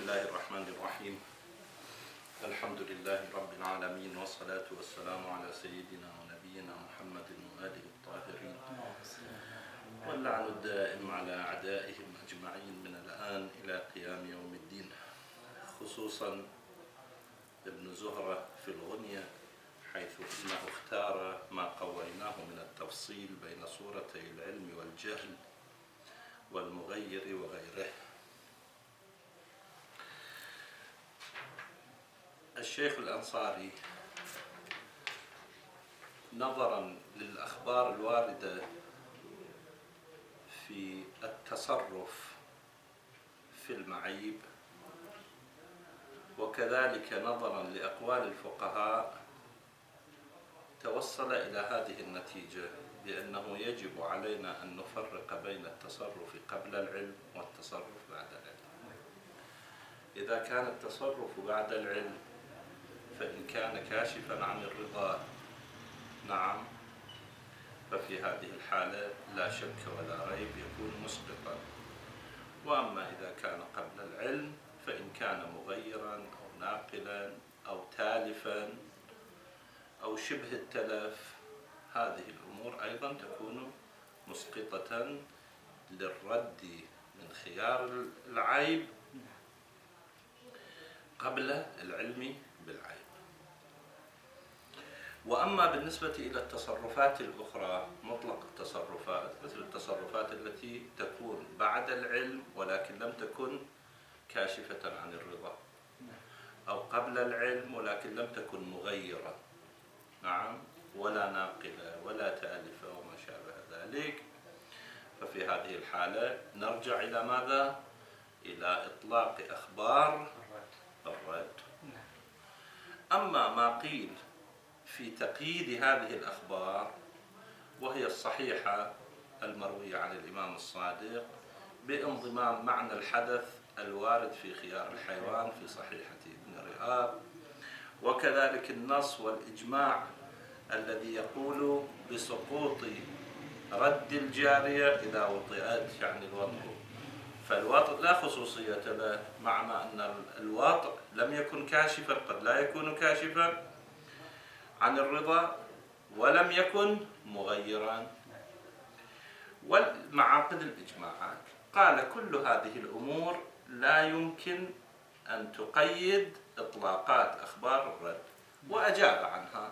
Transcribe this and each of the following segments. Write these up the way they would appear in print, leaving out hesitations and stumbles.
الله الرحمن الرحيم. الحمد لله رب العالمين، والصلاة والسلام على سيدنا ونبينا محمد وآله الطاهرين، واللعن الدائم على أعدائهم أجمعين من الآن إلى قيام يوم الدين. خصوصا ابن زهرة في الغنية، حيث إنه اختار ما قويناه من التفصيل بين صورتي العلم والجهل والمغير وغيره. الشيخ الأنصاري نظرا للأخبار الواردة في التصرف في المعيب، وكذلك نظرا لأقوال الفقهاء، توصل إلى هذه النتيجة بأنه يجب علينا أن نفرق بين التصرف قبل العلم والتصرف بعد العلم. إذا كان التصرف بعد العلم فإن كان كاشفا عن الرضا نعم، ففي هذه الحالة لا شك ولا ريب يكون مسقطا. وأما إذا كان قبل العلم فإن كان مغيرا أو ناقلا أو تالفا أو شبه التلف، هذه الأمور أيضا تكون مسقطة للرد من خيار العيب قبل العلم بالعيب. وأما بالنسبة إلى التصرفات الأخرى، مطلق التصرفات، مثل التصرفات التي تكون بعد العلم ولكن لم تكن كاشفة عن الرضا، أو قبل العلم ولكن لم تكن مغيرة نعم، ولا ناقلة ولا تالفة وما شابه ذلك، ففي هذه الحالة نرجع إلى ماذا؟ إلى إطلاق أخبار الرد. أما ما قيل في تقييد هذه الأخبار، وهي الصحيحة المروية عن الإمام الصادق بانضمام معنى الحدث الوارد في خيار الحيوان في صحيحة ابن رئاب، وكذلك النص والإجماع الذي يقول بسقوط رد الجارية إذا وطئت، يعني الوطء، فالوطء لا خصوصية له، معنى أن الوطء لم يكن كاشفا، قد لا يكون كاشفا عن الرضا ولم يكن مغيرا. والمعاقد الإجماعات قال كل هذه الأمور لا يمكن أن تقيد إطلاقات أخبار الرد، وأجاب عنها.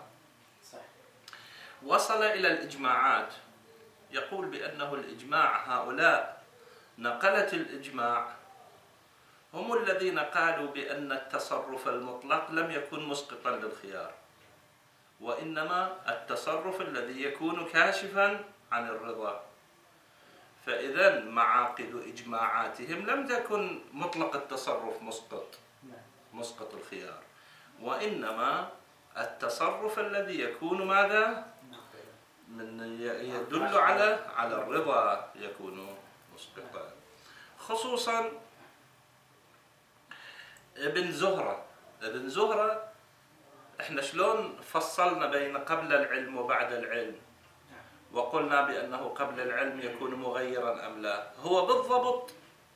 وصل إلى الإجماعات، يقول بأنه الإجماع، هؤلاء نقلة الإجماع هم الذين قالوا بأن التصرف المطلق لم يكن مسقطا للخيار، وإنما التصرف الذي يكون كاشفا عن الرضا. فإذا معاقد إجماعاتهم لم تكن مطلق التصرف مسقط الخيار، وإنما التصرف الذي يكون ماذا؟ يدل على الرضا يكون مسقطا. خصوصا ابن زهرة احنا شلون فصلنا بين قبل العلم وبعد العلم، وقلنا بأنه قبل العلم يكون مغيرا أم لا؟ هو بالضبط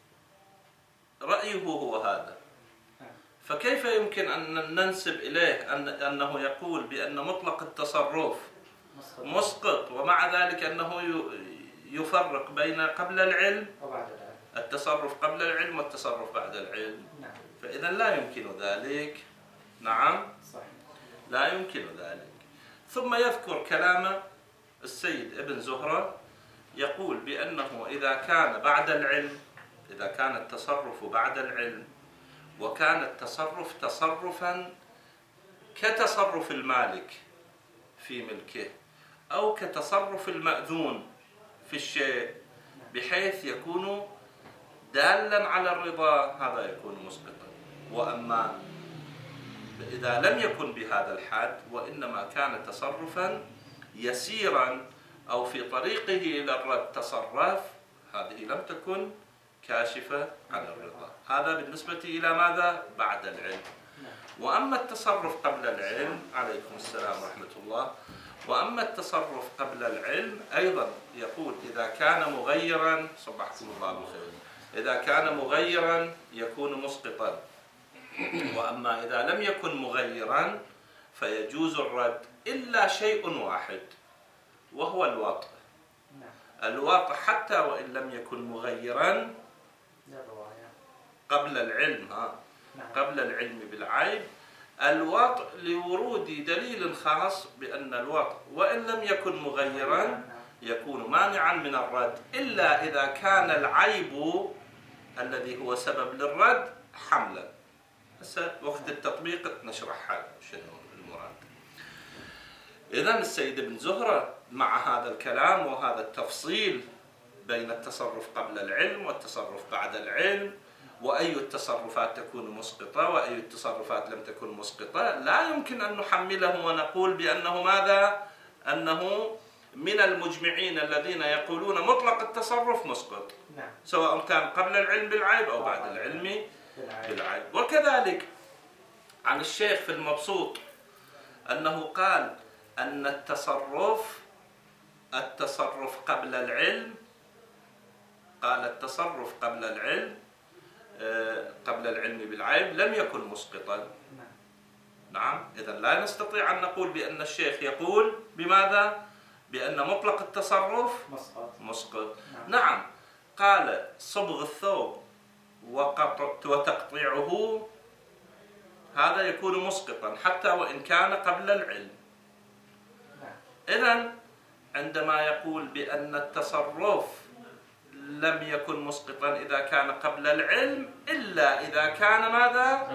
رأيه هو هذا. فكيف يمكن أن ننسب إليه أنه يقول بأن مطلق التصرف مسقط، ومع ذلك أنه يفرق بين قبل العلم التصرف قبل العلم والتصرف بعد العلم؟ فإذا لا يمكن ذلك. نعم، لا يمكن ذلك. ثم يذكر كلام السيد ابن زهرة، يقول بأنه إذا كان بعد العلم، إذا كان التصرف بعد العلم وكان التصرف تصرفا كتصرف المالك في ملكه أو كتصرف المأذون في الشيء بحيث يكون دالا على الرضا، هذا يكون مسقطا. وأما إذا لم يكن بهذا الحد وإنما كان تصرفا يسيرا أو في طريقه إلى الرد تصرف، هذه لم تكن كاشفة عن الرضا. هذا بالنسبة إلى ماذا؟ بعد العلم. وأما التصرف قبل العلم، عليكم السلام ورحمة الله، وأما التصرف قبل العلم أيضا يقول إذا كان مغيرا، صبحكم الله بخير، إذا كان مغيرا يكون مسقطا، وأما إذا لم يكن مغيرا فيجوز الرد إلا شيء واحد وهو الوطء. الوطء حتى وإن لم يكن مغيرا قبل العلم قبل العلم بالعيب، الوطء لورود دليل خاص بأن الوطء وإن لم يكن مغيرا يكون مانعا من الرد، إلا إذا كان العيب الذي هو سبب للرد حملا. هسه وقت التطبيق نشرح هذا شنو المراد. إذن السيد ابن زهرة مع هذا الكلام وهذا التفصيل بين التصرف قبل العلم والتصرف بعد العلم، وأي التصرفات تكون مسقطة وأي التصرفات لم تكن مسقطة، لا يمكن أن نحمله ونقول بأنه ماذا؟ أنه من المجمعين الذين يقولون مطلق التصرف مسقط، سواء كان قبل العلم بالعيب أو بعد العلم بالعيب. وكذلك عن الشيخ في المبسوط أنه قال أن التصرف قبل العلم، قال التصرف قبل العلم بالعيب لم يكن مسقطا. نعم، إذن لا نستطيع أن نقول بأن الشيخ يقول بماذا؟ بأن مطلق التصرف مسقط. نعم، قال صبغ الثوب وتقطيعه هذا يكون مسقطا حتى وإن كان قبل العلم. إذن عندما يقول بأن التصرف لم يكن مسقطا إذا كان قبل العلم إلا إذا كان ماذا؟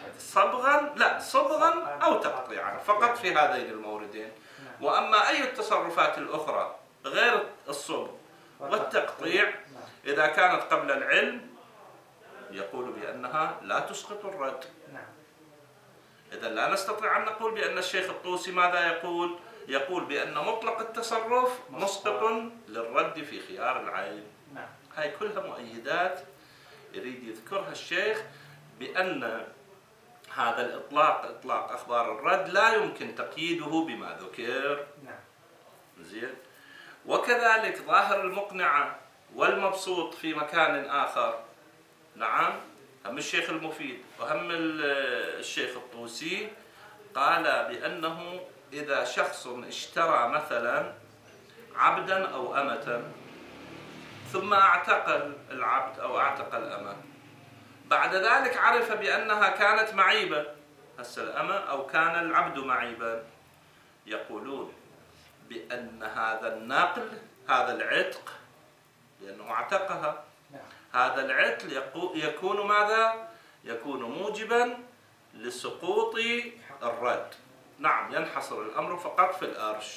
صبغا أو تقطيعا، فقط في هذين الموردين. وأما أي التصرفات الأخرى غير الصبغ والتقطيع إذا كانت قبل العلم يقول بأنها لا تسقط الرد. إذا لا نستطيع أن نقول بأن الشيخ الطوسي ماذا يقول؟ يقول بأن مطلق التصرف مسقط للرد في خيار العين. هاي كلها مؤيدات يريد يذكرها الشيخ بأن هذا الإطلاق إطلاق أخبار الرد لا يمكن تقييده بما ذكر. زين. وكذلك ظاهر المقنعة والمبسوط في مكان آخر. نعم، هم الشيخ المفيد وهم الشيخ الطوسي قال بأنه إذا شخص اشترى مثلا عبدا أو أمة ثم اعتق العبد أو اعتق الأمة، بعد ذلك عرف بأنها كانت معيبة، هسه الأمة أو كان العبد معيبا، يقولون بأن هذا النقل، هذا العتق لأنه اعتقها، هذا العتق يكون ماذا؟ يكون موجبا لسقوط الرد. نعم، ينحصر الأمر فقط في الأرش.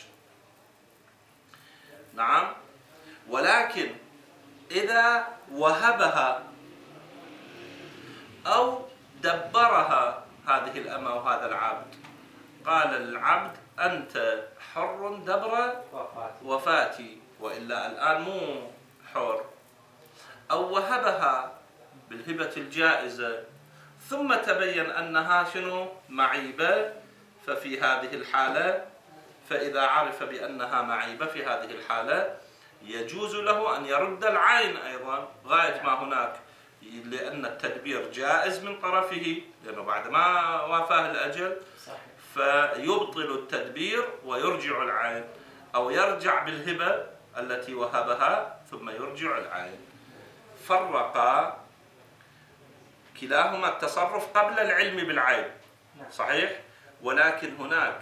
نعم، ولكن إذا وهبها أو دبرها هذه الأمة وهذا العبد، قال العبد أنت حر دبر وفاتي وإلا الآن مو حر، أو وهبها بالهبة الجائزة ثم تبين أنها شنو؟ معيبة، ففي هذه الحالة فإذا عرف بأنها معيبة في هذه الحالة يجوز له أن يرد العين أيضا غاية ما هناك، لأن التدبير جائز من طرفه لأنه بعد ما وافاه الأجل فيبطل التدبير ويرجع العين، أو يرجع بالهبة التي وهبها ثم يرجع العين. فرق كلاهما التصرف قبل العلم بالعيب صحيح، ولكن هناك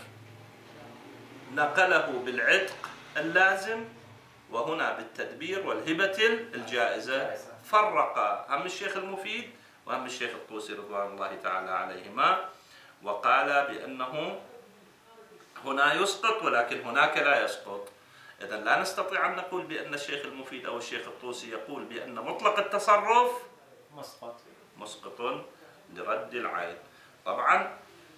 نقله بالعتق اللازم وهنا بالتدبير والهبة الجائزة. فرق هم الشيخ المفيد وهم الشيخ الطوسي رضوان الله تعالى عليهما، وقال بأنه هنا يسقط ولكن هناك لا يسقط. إذن لا نستطيع أن نقول بأن الشيخ المفيد أو الشيخ الطوسي يقول بأن مطلق التصرف مسقط لرد العين. طبعا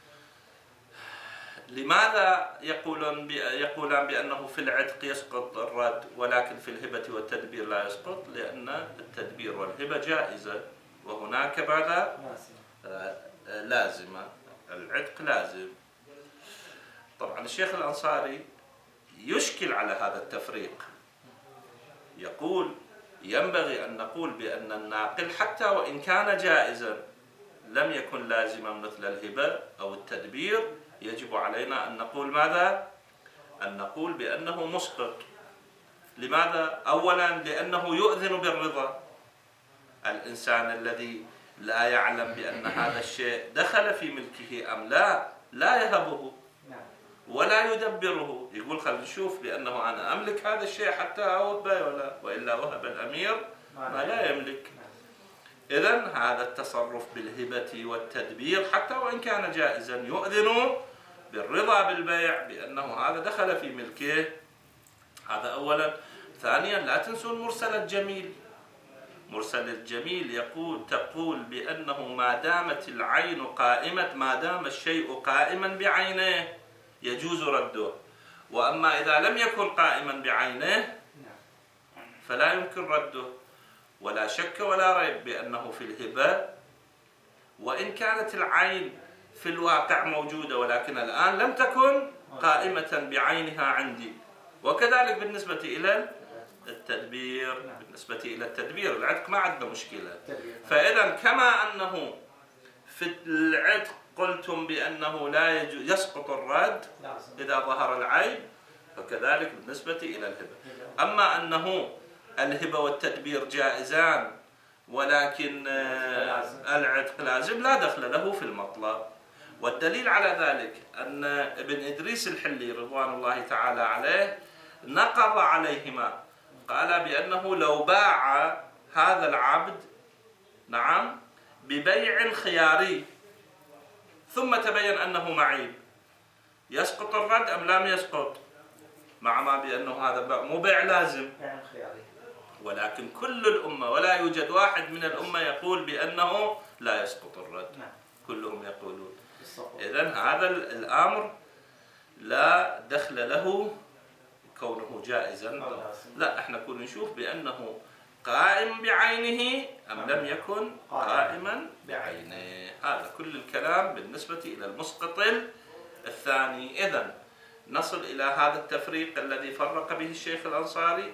لماذا يقولون بأنه في العتق يسقط الرد ولكن في الهبة والتدبير لا يسقط؟ لأن التدبير والهبة جائزة وهناك بعد لازمة، العتق لازم. طبعا الشيخ الأنصاري يشكل على هذا التفريق، يقول ينبغي أن نقول بأن الناقل حتى وإن كان جائزا لم يكن لازما مثل الهبة أو التدبير، يجب علينا أن نقول ماذا؟ أن نقول بأنه مسقط. لماذا؟ أولا لأنه يؤذن بالرضا. الإنسان الذي لا يعلم بأن هذا الشيء دخل في ملكه أم لا يهبه ولا يدبره، يقول خلينا نشوف بأنه أنا أملك هذا الشيء حتى أوهبه، وإلا وهب الأمير ما لا يملك. إذن هذا التصرف بالهبة والتدبير حتى وإن كان جائزا يؤذن بالرضا بالبيع بأنه هذا دخل في ملكه. هذا أولا. ثانيا لا تنسوا المرسل الجميل. مرسل الجميل تقول بأنه ما دامت العين قائمة، ما دام الشيء قائما بعينه يجوز رده، وأما إذا لم يكن قائما بعينه فلا يمكن رده. ولا شك ولا ريب بأنه في الهبة وإن كانت العين في الواقع موجودة ولكن الآن لم تكن قائمة بعينها عندي. وكذلك بالنسبة إلى التدبير، بالنسبة إلى التدبير العتق ما عندنا مشكلة. فإذا كما أنه في العتق قلتم بأنه لا يسقط الرد إذا ظهر العيب، فكذلك بالنسبة إلى الهبة. أما أنه الهبة والتدبير جائزان ولكن العتق لازم، لا دخل له في المطلب. والدليل على ذلك أن ابن إدريس الحلي رضوان الله تعالى عليه نقض عليهما، قال بأنه لو باع هذا العبد ببيع خياري ثم تبين أنه معيب، يسقط الرد أم لم يسقط؟ مع ما بأنه هذا مو بيع لازم، ولكن كل الأمة ولا يوجد واحد من الأمة يقول بأنه لا يسقط الرد، كلهم يقولون. إذن هذا الأمر لا دخل له كونه جائزا، لا، احنا كنا نشوف بأنه قائم بعينه أم لم يكن قائما بعينه. هذا كل الكلام بالنسبة إلى المسقط الثاني. إذن نصل إلى هذا التفريق الذي فرق به الشيخ الأنصاري: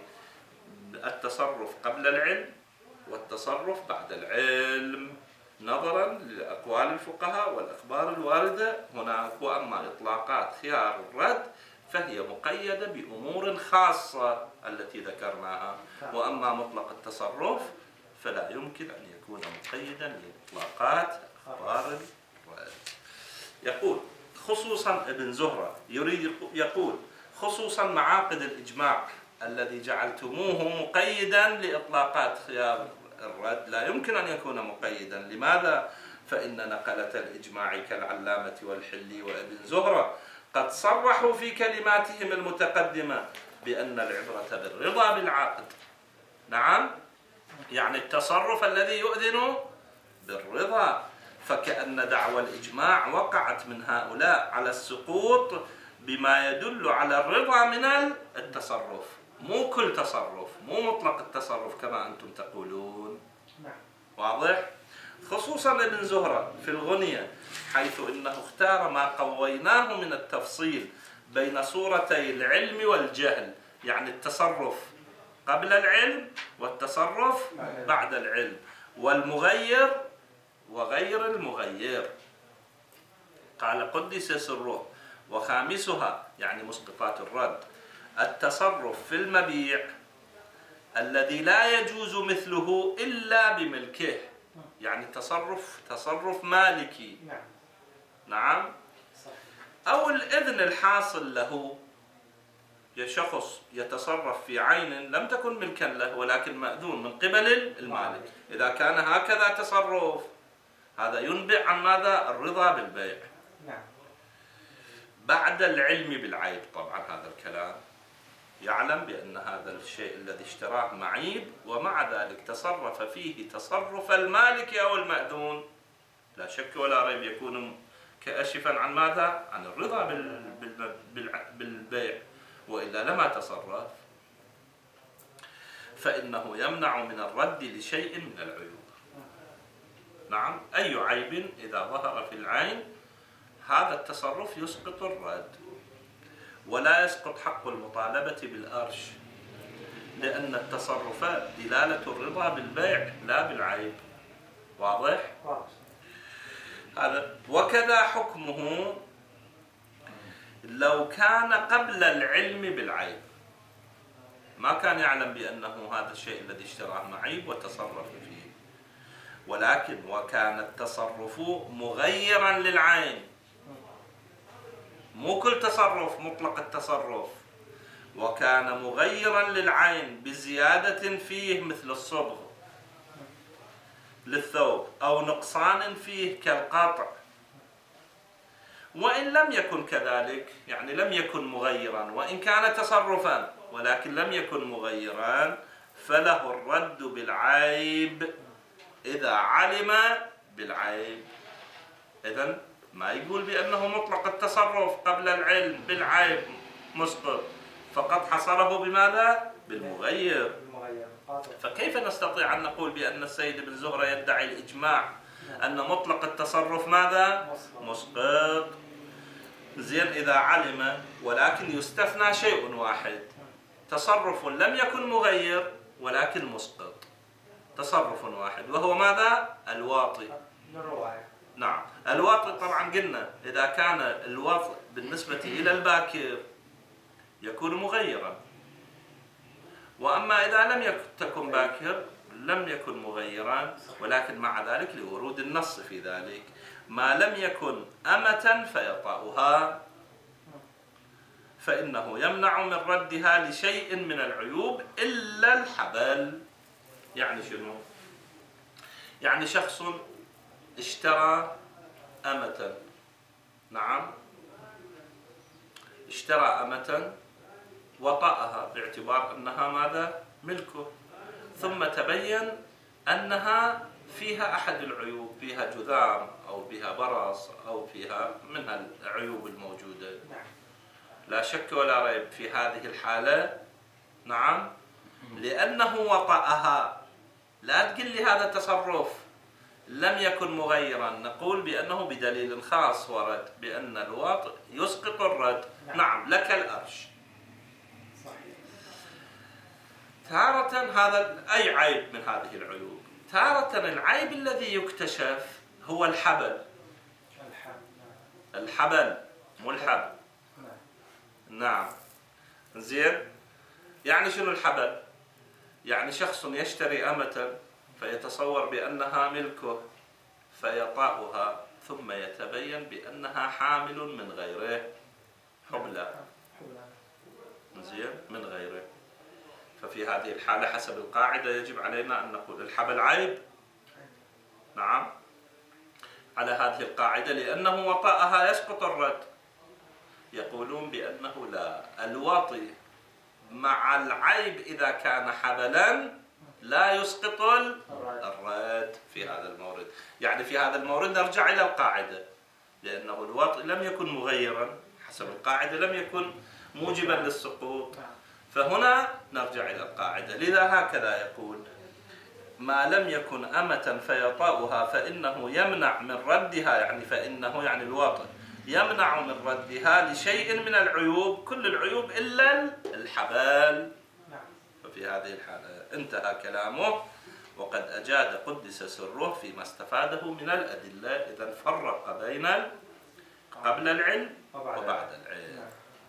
التصرف قبل العلم والتصرف بعد العلم، نظرا لأقوال الفقهاء والأخبار الواردة هناك. وأما إطلاقات خيار الرد فهي مقيدة بأمور خاصة التي ذكرناها، وأما مطلق التصرف فلا يمكن أن يكون مقيدا لإطلاقات أخبار الرد. يقول خصوصا ابن زهرة يقول خصوصا معاقد الإجماع الذي جعلتموه مقيدا لإطلاقات خيار الرد لا يمكن أن يكون مقيدا. لماذا؟ فإن نقلة الإجماع كالعلامة والحلي وابن زهرة قد صرحوا في كلماتهم المتقدمة بأن العبرة بالرضا بالعقد. نعم، يعني التصرف الذي يؤذن بالرضا. فكأن دعوى الإجماع وقعت من هؤلاء على السقوط بما يدل على الرضا من التصرف، مو كل تصرف، مو مطلق التصرف كما أنتم تقولون. واضح؟ خصوصا ابن زهرة في الغنية، حيث إنه اختار ما قويناه من التفصيل بين صورتي العلم والجهل، يعني التصرف قبل العلم والتصرف بعد العلم، والمغير وغير المغير. قال قدس سره: وخامسها، يعني مسقطات الرد، التصرف في المبيع الذي لا يجوز مثله إلا بملكه، يعني تصرف مالكي. نعم، أو الإذن الحاصل له، شخص يتصرف في عين لم تكن ملكا له ولكن مأذون من قبل المالك. إذا كان هكذا تصرف، هذا ينبئ عن ماذا؟ الرضا بالبيع. بعد العلم بالعيب، طبعا هذا الكلام يعلم بأن هذا الشيء الذي اشتراه معيب، ومع ذلك تصرف فيه تصرف المالك أو المأذون، لا شك ولا ريب يكون كاشفا عن ماذا؟ عن الرضا بالبيع، وإلا لما تصرف. فإنه يمنع من الرد لشيء من العيوب. نعم، أي عيب إذا ظهر في العين هذا التصرف يسقط الرد. ولا يسقط حق المطالبة بالأرش، لأن التصرف دلالة الرضا بالبيع لا بالعيب. واضح؟ هذا. وكذا حكمه لو كان قبل العلم بالعيب، ما كان يعلم بأنه هذا الشيء الذي اشتراه معيب وتصرف فيه، ولكن وكان التصرف مغيرا للعين، مو كل تصرف مطلق التصرف، وكان مغيرا للعين بزيادة فيه مثل الصبغ للثوب أو نقصان فيه كالقطع، وإن لم يكن كذلك، يعني لم يكن مغيرا وإن كان تصرفا ولكن لم يكن مغيرا، فله الرد بالعيب إذا علم بالعيب. إذن ما يقول بأنه مطلق التصرف قبل العلم بالعيب مسقط، فقد حصره بماذا؟ بالمغير. فكيف نستطيع أن نقول بأن السيد بن زهرة يدعي الإجماع أن مطلق التصرف ماذا؟ مسقط. زين، إذا علم، ولكن يستثنى شيء واحد، تصرف لم يكن مغير ولكن مسقط، تصرف واحد، وهو ماذا؟ الواطئ. نعم، الواطئ طبعا قلنا إذا كان الواطئ بالنسبة إلى الباكر يكون مغيرا، وأما إذا لم تكن باكر لم يكن مغيرا، ولكن مع ذلك لورود النص في ذلك. ما لم يكن أمة فيطأها فإنه يمنع من ردها لشيء من العيوب إلا الحبل. يعني شنو؟ يعني شخص اشترى أمة، نعم، اشترى أمة وطأها باعتبار أنها ماذا؟ ملكه، ثم تبين أنها فيها أحد العيوب، فيها جذام أو فيها برص أو فيها من العيوب الموجودة. لا شك ولا ريب في هذه الحالة، نعم، لأنه وطأها. لا تقل لي هذا تصرف لم يكن مغيرا، نقول بأنه بدليل خاص ورد بأن الواطئ يسقط الرد. نعم، لك الأرش. تارة هذا أي عيب من هذه العيوب، تارة العيب الذي يكتشف هو الحبل. الحبل مو الحبل. نعم، زين. يعني شنو الحبل؟ يعني شخص يشتري أمة فيتصور بأنها ملكه فيطأها، ثم يتبين بأنها حامل من غيره، حبلى، زين، من غيره. ففي هذه الحالة حسب القاعدة يجب علينا أن نقول الحبل عيب. نعم، على هذه القاعدة لأنه وطأها يسقط الرد. يقولون بأنه لا، الواطي مع العيب إذا كان حبلا لا يسقط الرد في هذا المورد. يعني في هذا المورد نرجع إلى القاعدة، لأنه الواطي لم يكن مغيرا حسب القاعدة، لم يكن موجبا للسقوط، فهنا نرجع إلى القاعدة. لذا هكذا يقول: ما لم يكن أمة فيطأها فإنه يمنع من ردها، يعني فإنه يعني الواطئ يمنع من ردها لشيء من العيوب، كل العيوب إلا الحبال. ففي هذه الحالة انتهى كلامه، وقد أجاد قدس سره فيما استفاده من الأدلة. إذن فرق بين قبل العلم وبعد العلم.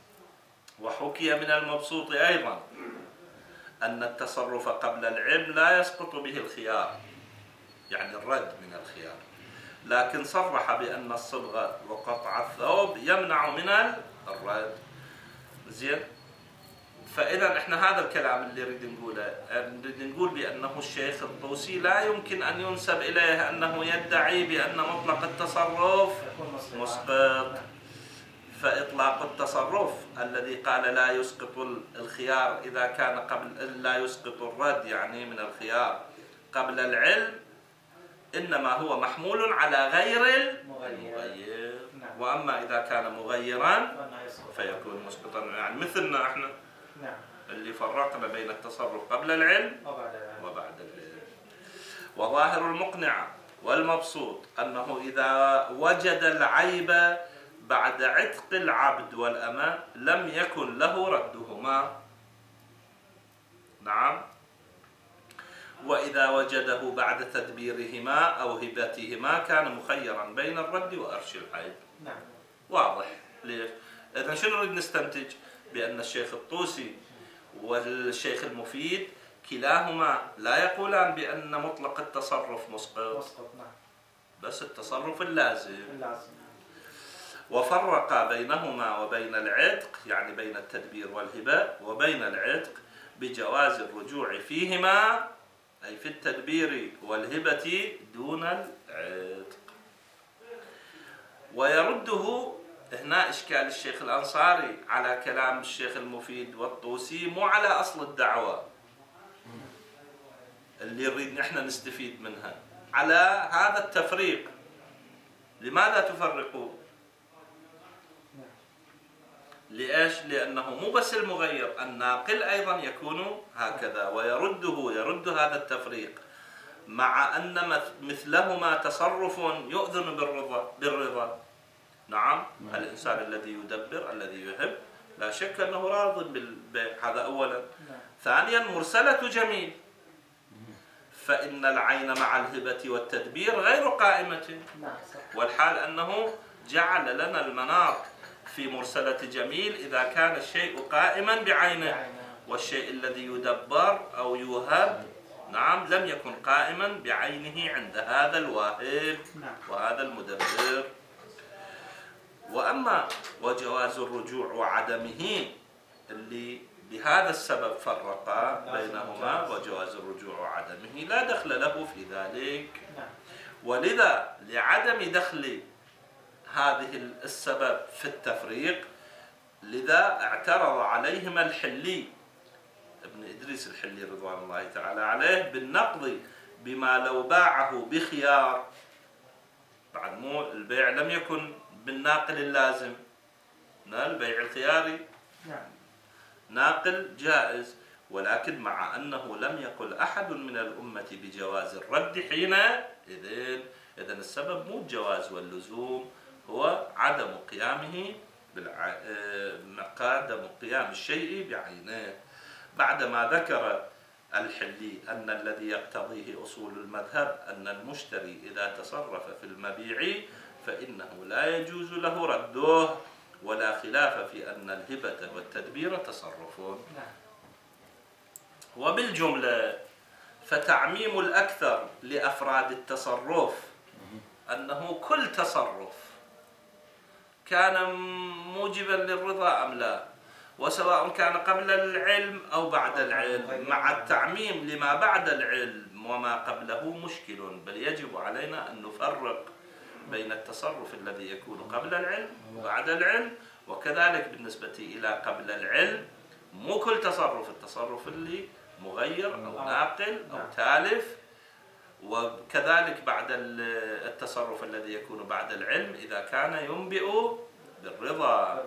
وحكي من المبسوط أيضا أن التصرف قبل العلم لا يسقط به الخيار، يعني الرد من الخيار، لكن صرح بأن الصبغة وقطع الثوب يمنع من الرد. زين، فإذا احنا هذا الكلام اللي نريد نقوله، نريد نقول بأنه الشيخ الطوسي لا يمكن أن ينسب إليه أنه يدعي بأن مطلق التصرف مسقط. فإطلاق التصرف الذي قال لا يسقط الخيار إذا كان قبل، لا يسقط الرد يعني من الخيار قبل العلم، إنما هو محمول على غير المغير. وأما إذا كان مغيرا فيكون مسقطا، يعني مثلنا احنا اللي فرقنا بين التصرف قبل العلم وبعد العلم. وظاهر المقنع والمبسوط أنه إذا وجد العيب بعد عتق العبد والأمة لم يكن له ردهما. نعم. وإذا وجده بعد تدبيرهما أو هبتهما كان مخيرا بين الرد وأرش العيب. نعم. واضح. ليش؟ إذن شنو نريد نستنتج؟ بأن الشيخ الطوسي والشيخ المفيد كلاهما لا يقولان بأن مطلق التصرف مسقط. نعم. بس التصرف اللازم. وفرق بينهما وبين العتق، يعني بين التدبير والهبة وبين العتق، بجواز الرجوع فيهما، أي في التدبير والهبة دون العتق. ويرده هنا إشكال الشيخ الأنصاري على كلام الشيخ المفيد والطوسي، مو على أصل الدعوة اللي نريد نحن نستفيد منها، على هذا التفريق. لماذا تفرقوا؟ ليش؟ لأنه مو بس المغير، الناقل أيضا يكون هكذا. يرد هذا التفريق مع أن مثلهما تصرف يؤذن بالرضا. نعم. الإنسان الذي يدبر الذي يحب لا شك أنه راض بالبيع، هذا أولا. ثانيا مرسلة جميل، فإن العين مع الهبة والتدبير غير قائمة، والحال أنه جعل لنا المناط في مرسلة جميل إذا كان الشيء قائما بعينه، والشيء الذي يدبر أو يوهب نعم لم يكن قائما بعينه عند هذا الواهب وهذا المدبر. وأما وجواز الرجوع وعدمه اللي بهذا السبب فرقا بينهما، وجواز الرجوع وعدمه لا دخل له في ذلك. ولذا لعدم دخل هذه السبب في التفريق، لذا اعترض عليهما الحلي ابن إدريس الحلي رضوان الله تعالى عليه بالنقض بما لو باعه بخيار. بعد مو البيع لم يكن بالناقل اللازم، البيع الخياري ناقل جائز، ولكن مع أنه لم يقل أحد من الأمة بجواز الرد حينئذ. إذن السبب مو الجواز واللزوم، هو عدم قيامه عدم قيام الشيء بعينه. بعدما ذكر الحلي أن الذي يقتضيه أصول المذهب أن المشتري إذا تصرف في المبيع فإنه لا يجوز له رده، ولا خلاف في أن الهبة والتدبير تصرفون. وبالجملة فتعميم الأكثر لأفراد التصرف أنه كل تصرف كان موجبا للرضا أم لا، وسواء كان قبل العلم أو بعد العلم، مع التعميم لما بعد العلم وما قبله مشكل، بل يجب علينا أن نفرق بين التصرف الذي يكون قبل العلم وبعد العلم. وكذلك بالنسبة إلى قبل العلم مو كل تصرف، التصرف اللي مغير أو ناقل أو تالف، وكذلك بعد التصرف الذي يكون بعد العلم إذا كان ينبئ بالرضا.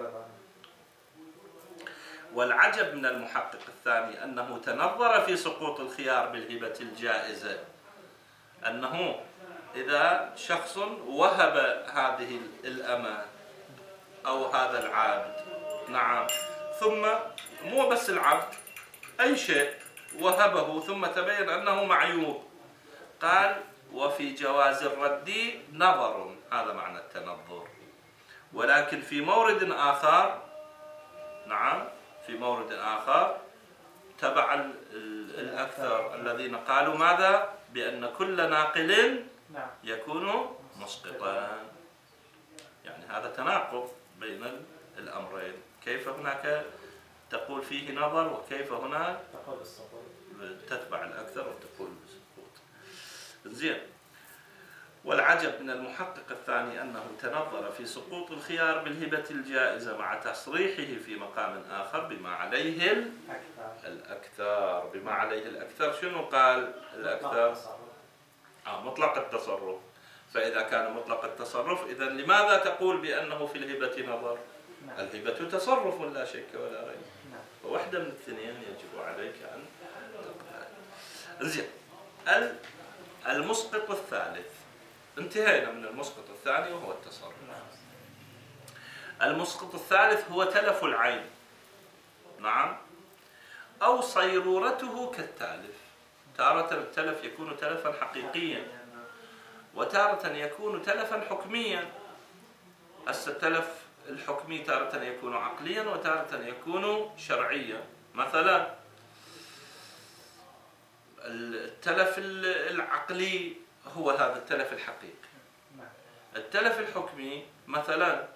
والعجب من المحقق الثاني أنه تنظر في سقوط الخيار بالهبة الجائزة، أنه إذا شخص وهب هذه الأمة أو هذا العبد، نعم، ثم مو بس العبد، أي شيء وهبه ثم تبين أنه معيوب، قال وفي جواز الرد نظر، هذا معنى التنظر. ولكن في مورد آخر، نعم، في مورد آخر تبع الأكثر الذين قالوا ماذا؟ بأن كل ناقل يكون مسقطا. يعني هذا تناقض بين الأمرين، كيف هناك تقول فيه نظر وكيف هنا تتبع الأكثر وتقول بالسقوط. زين. والعجب من المحقق الثاني أنه تنظر في سقوط الخيار بالهبة الجائزة مع تصريحه في مقام آخر بما عليه الأكثر. بما عليه الأكثر شنو قال الأكثر؟ مطلق التصرف. فإذا كان مطلق التصرف إذن لماذا تقول بأنه في الهبة نظر؟ الهبة تصرف لا شك ولا ريب، فواحدة من الاثنين يجب عليك أن تقبل. زين. المسقط الثالث، انتهينا من المسقط الثاني وهو التصرف. المسقط الثالث هو تلف العين. نعم. أو صيرورته كالتالف. تارة التلف يكون تلفا حقيقيا، وتارة يكون تلفا حكميا. التلف الحكمي تارة يكون عقليا وتارة يكون شرعيا. مثلا التلف العقلي هو هذا التلف الحقيقي. التلف الحكمي مثلا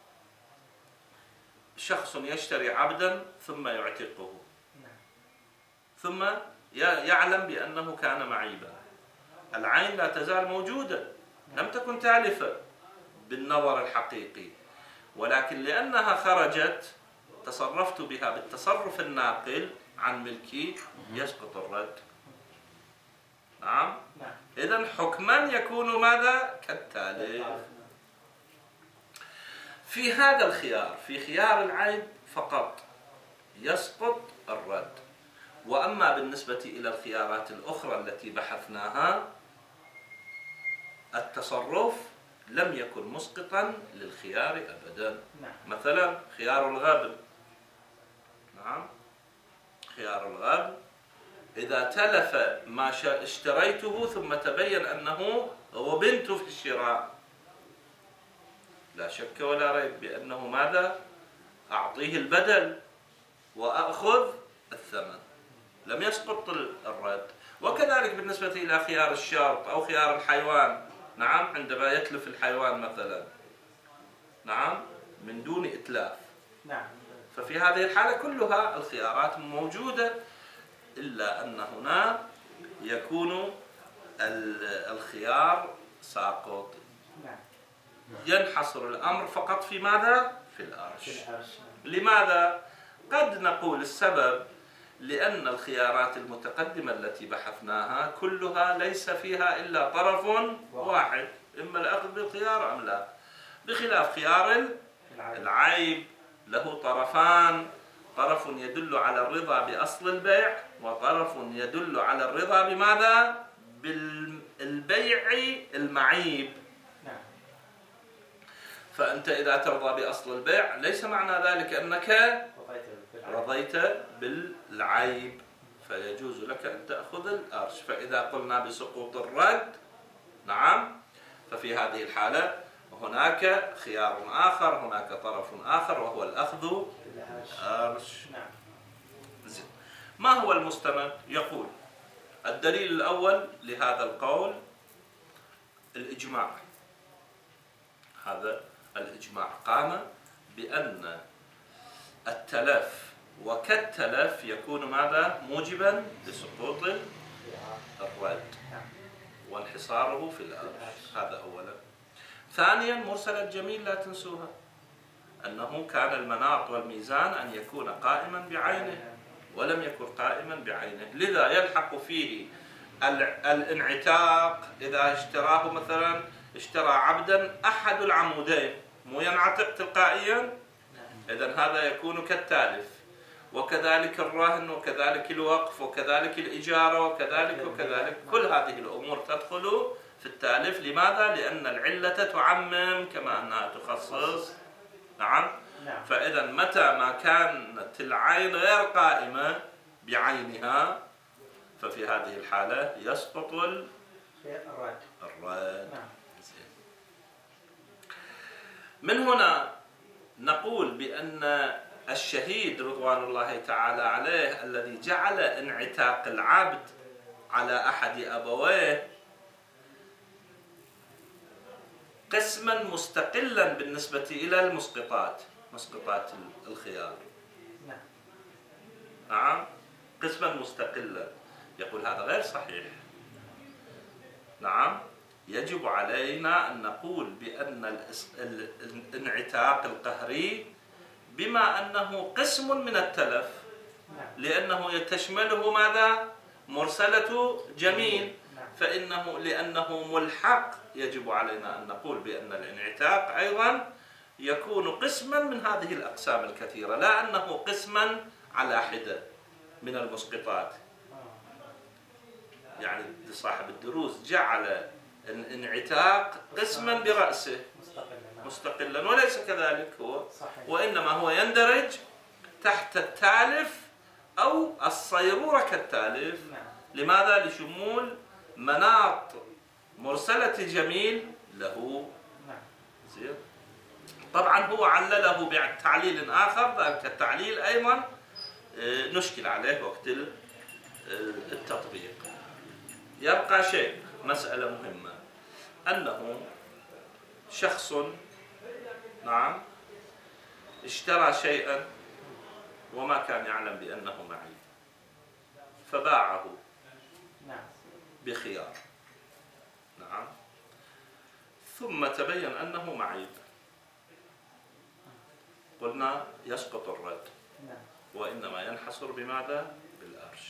شخص يشتري عبدا ثم يعتقه، ثم يعلم بأنه كان معيبا. العين لا تزال موجودة، لم تكن تالفة بالنظر الحقيقي، ولكن لأنها خرجت تصرفت بها بالتصرف الناقل عن ملكي يسقط الرد. نعم. إذن حكما يكون ماذا؟ كالتالف. في هذا الخيار، في خيار العيب فقط يسقط الرد. وأما بالنسبة إلى الخيارات الأخرى التي بحثناها، التصرف لم يكن مسقطا للخيار أبدا. مثلا خيار الغبن. نعم، خيار الغبن إذا تلف ما اشتريته ثم تبين أنه غبنت في الشراء، لا شك ولا ريب بأنه ماذا؟ أعطيه البدل وأخذ الثمن، لم يسقط الرد. وكذلك بالنسبة إلى خيار الشرط أو خيار الحيوان. نعم، عندما يتلف الحيوان مثلا، نعم، من دون إتلاف، نعم، ففي هذه الحالة كلها الخيارات موجودة، إلا أن هنا يكون الخيار ساقط. ينحصر الأمر فقط في ماذا؟ في الأرش. لماذا؟ قد نقول السبب لأن الخيارات المتقدمة التي بحثناها كلها ليس فيها إلا طرف واحد، إما الأخذ بالخيار أم لا، بخلاف خيار العيب له طرفان، طرف يدل على الرضا بأصل البيع، وطرف يدل على الرضا بماذا؟ بالبيع المعيب. فأنت إذا ترضى بأصل البيع ليس معنى ذلك أنك رضيت بالعيب، فيجوز لك أن تأخذ الأرش. فإذا قلنا بسقوط الرد، نعم، ففي هذه الحالة هناك خيار آخر، هناك طرف آخر، وهو الأخذ بالأرش. ما هو المستند؟ يقول الدليل الأول لهذا القول الإجماع. هذا الإجماع قام بأن التلف وكالتلف يكون ماذا؟ موجبا لسقوط الرد وانحصاره في الأرش. هذا أولا. ثانيا مرسل الجميل لا تنسوها، أنه كان المناط والميزان أن يكون قائما بعينه ولم يكن قائما بعينه، لذا يلحق فيه الانعتاق. إذا اشتراه مثلا، اشترى عبدا أحد العمودين، مو ينعتق تلقائيا، إذن هذا يكون كالتالف. وكذلك الرهن، وكذلك الوقف، وكذلك الإجارة، وكذلك كل هذه الأمور تدخل في التالف. لماذا؟ لأن العلة تعمم كما أنها تخصص. نعم. فإذا متى ما كانت العين غير قائمة بعينها، ففي هذه الحالة يسقط الرد. من هنا نقول بأن الشهيد رضوان الله تعالى عليه الذي جعل انعتاق العبد على أحد أبويه قسما مستقلا بالنسبة إلى المسقطات، مسقطات الخيار. نعم، قسما مستقلا. يقول هذا غير صحيح. نعم، يجب علينا أن نقول بأن الانعتاق القهري بما أنه قسم من التلف، لأنه تشمله ماذا؟ مرسلة جميل، لأنه ملحق، يجب علينا أن نقول بأن الانعتاق أيضا يكون قسما من هذه الأقسام الكثيرة، لا أنه قسما على حدة من المسقطات. يعني صاحب الدروس جعل الانعتاق قسما برأسه مستقلا، وليس كذلك هو، وإنما هو يندرج تحت التالف أو الصيرورة كالتالف. لماذا؟ لشمول مناط مرسلة جميل له. زين. طبعا هو علله بتعليل آخر، ذلك التعليل أيضا نشكل عليه وقت التطبيق. يبقى شيء، مسألة مهمة، أنه شخص نعم اشترى شيئا وما كان يعلم بأنه معيب، فباعه بخيار، نعم، ثم تبين أنه معيب، قلنا يسقط الرد، وإنما ينحصر بماذا؟ بالأرش.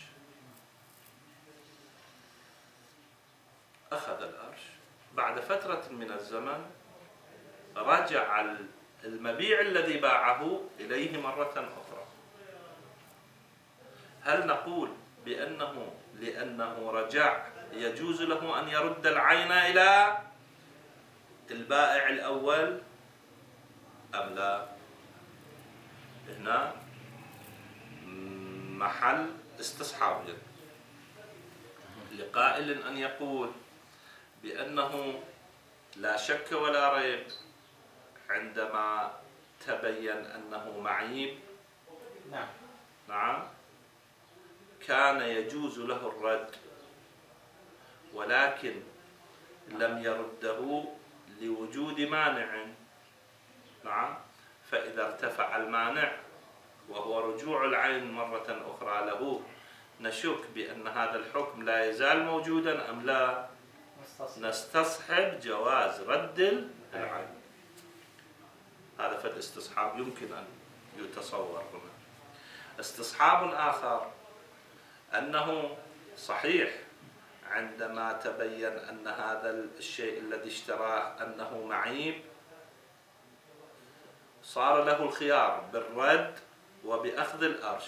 أخذ الأرش، بعد فترة من الزمن رجع المبيع الذي باعه إليه مرة أخرى. هل نقول بأنه لأنه رجع يجوز له أن يرد العين إلى البائع الأول أم لا؟ هنا محل استصحاب لقائل أن يقول بأنه لا شك ولا ريب عندما تبين أنه معيب نعم كان يجوز له الرد، ولكن لم يرده لوجود مانع، نعم، فإذا ارتفع المانع وهو رجوع العين مرة أخرى له، نشك بأن هذا الحكم لا يزال موجودا أم لا؟ نستصحب جواز رد العين. هذا فالاستصحاب يمكن أن يتصور هنا. استصحاب آخر أنه صحيح عندما تبين أن هذا الشيء الذي اشتراه أنه معيب صار له الخيار بالرد وبأخذ الأرش،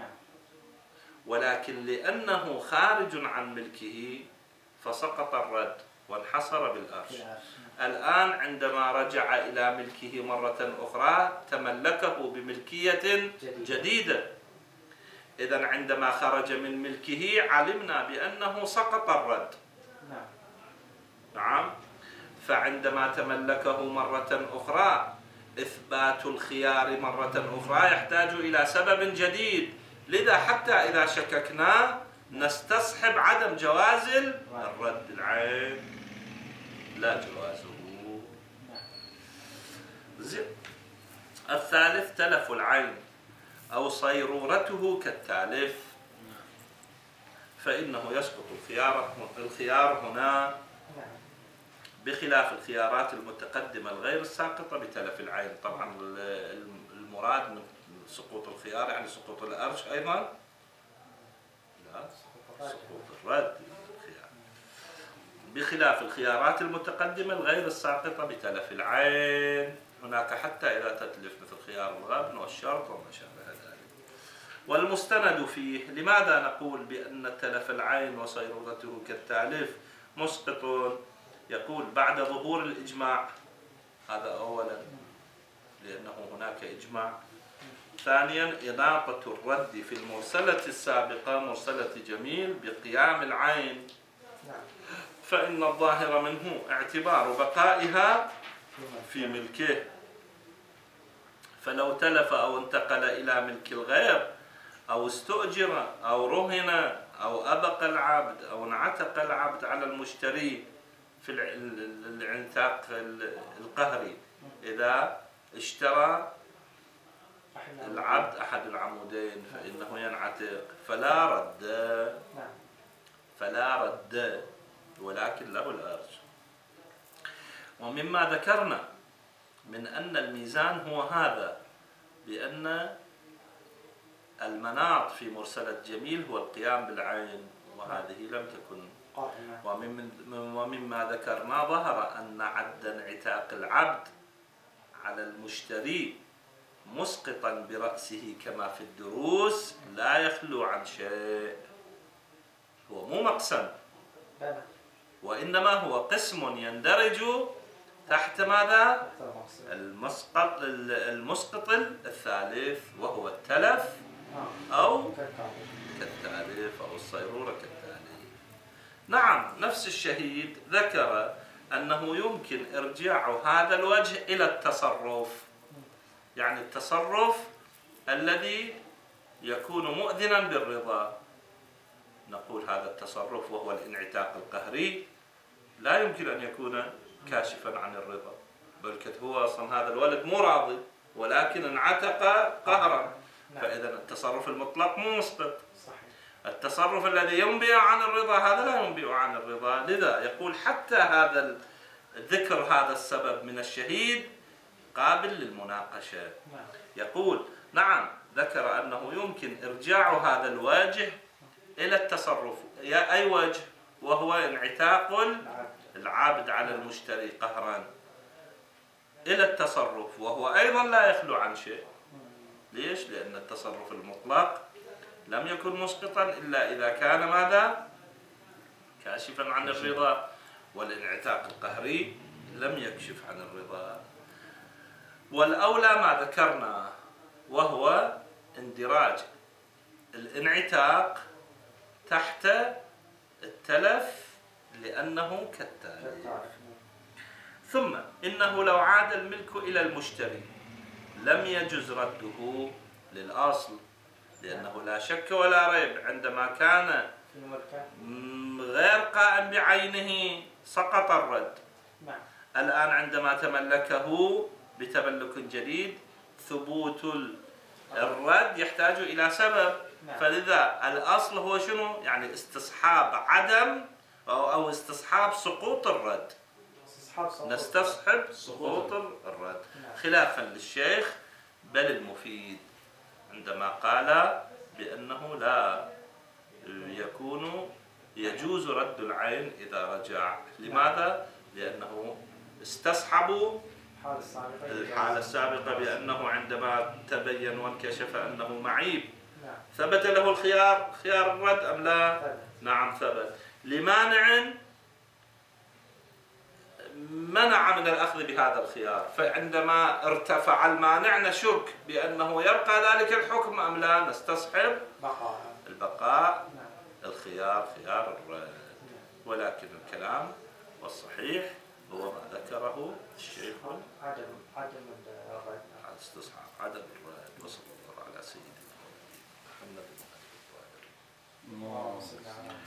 ولكن لأنه خارج عن ملكه فسقط الرد وانحصر بالأرش. الآن عندما رجع إلى ملكه مرة أخرى تملكه بملكية جديدة. إذن عندما خرج من ملكه علمنا بأنه سقط الرد، نعم، فعندما تملكه مرة أخرى إثبات الخيار مرة أخرى يحتاج إلى سبب جديد، لذا حتى إذا شككنا نستصحب عدم جواز الرد العين، لا جوازه. الثالث تلف العين أو صيرورته كالتالف، فإنه يسقط الخيار هنا بخلاف الخيارات المتقدمة الغير الساقطة بتلف العين. طبعا المراد من سقوط الخيار يعني سقوط الأرش أيضا، لا، سقوط الرد الخيار، بخلاف الخيارات المتقدمة الغير الساقطة بتلف العين. هناك حتى إذا تتلف مثل خيار الغبن والشرط وما شابه ذلك. والمستند فيه، لماذا نقول بأن تلف العين وصيرورته كالتالف مسقط؟ يقول بعد ظهور الإجماع، هذا أولا لأنه هناك إجماع. ثانيا إناقة الرد في المرسلة السابقة مرسلة جميل بقيام العين، فإن الظاهر منه اعتبار بقائها في ملكه، فلو تلف أو انتقل إلى ملك الغير أو استؤجر أو رهن أو أبق العبد أو انعتق العبد على المشتري في الانعتاق القهري، إذا اشترى العبد أحد العمودين فإنه ينعتق فلا رد ولكن له الأرش. ومما ذكرنا من أن الميزان هو هذا، بأن المناط في مرسلة جميل هو القيام بالعين، وهذه لم تكن. ومما ذكرنا ظهر أن عد انعتاق العبد على المشتري مسقطا برأسه كما في الدروس لا يخلو عن شيء، هو مو مقسم، وإنما هو قسم يندرج تحت ماذا؟ المسقط الثالث، وهو التلف أو كالتالف أو الصيرورة كالتالف. نعم، نفس الشهيد ذكر أنه يمكن إرجاع هذا الوجه إلى التصرف، يعني التصرف الذي يكون مؤذنا بالرضا. نقول هذا التصرف وهو الانعتاق القهري لا يمكن أن يكون كاشفا عن الرضا، بل هو أصلا هذا الولد مو راضي ولكن انعتق قهرا، فإذا التصرف المطلق مو مسقط. التصرف الذي ينبئ عن الرضا هذا لا ينبئ عن الرضا. لذا يقول حتى هذا ذكر هذا السبب من الشهيد قابل للمناقشة. يقول نعم، ذكر أنه يمكن إرجاع هذا الوجه إلى التصرف. يا أي وجه؟ وهو انعتاق العابد على المشتري قهرا إلى التصرف، وهو أيضا لا يخلو عن شيء. ليش؟ لأن التصرف المطلق لم يكن مسقطا إلا إذا كان ماذا؟ كاشفا عن الرضا، والانعتاق القهري لم يكشف عن الرضا. والأولى ما ذكرنا، وهو اندراج الانعتاق تحت التلف لأنه كالتالف. ثم إنه لو عاد الملك إلى المشتري لم يجز رده للأصل، لأنه لا شك ولا ريب عندما كان غير قائم بعينه سقط الرد. الآن عندما تملكه بتملك جديد ثبوت الرد يحتاج إلى سبب. فلذا الأصل هو شنو؟ يعني استصحاب عدم أو استصحاب سقوط الرد. نستصحب سقوط الرد، خلافا للشيخ بل المفيد عندما قال بأنه لا يجوز رد العين إذا رجع. لماذا؟ لأنه استصحبوا الحالة السابقة بأنه عندما تبين وانكشف أنه معيب ثبت له الخيار، خيار الرد أم لا؟ نعم ثبت. لمانع منع من الأخذ بهذا الخيار، فعندما ارتفع المانع نشك بأنه يبقى ذلك الحكم أم لا، نستصحب البقاء، الخيار خيار الرد. ولكن الكلام والصحيح هو ما ذكره الشيخ عدم الرد، استصحاب عدم الرد. وصلى الله على سيدنا محمد وعلى آله وصحبه.